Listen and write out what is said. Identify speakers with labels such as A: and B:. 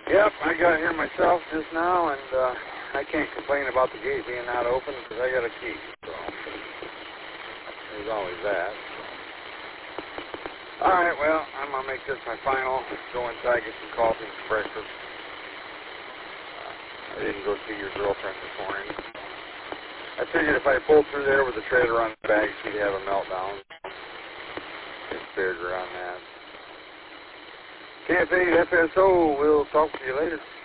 A: Yep, I got here myself just now, and I can't complain about the gate being not open because I got a key. So there's always that. All right, well, I'm going to make this my final. Go inside, get some coffee and some breakfast. I didn't go see your girlfriend this morning. I figured if I pulled through there with the trailer on the back, she'd have a meltdown. Just spared her on that. KF8 FSO, we'll talk to you later.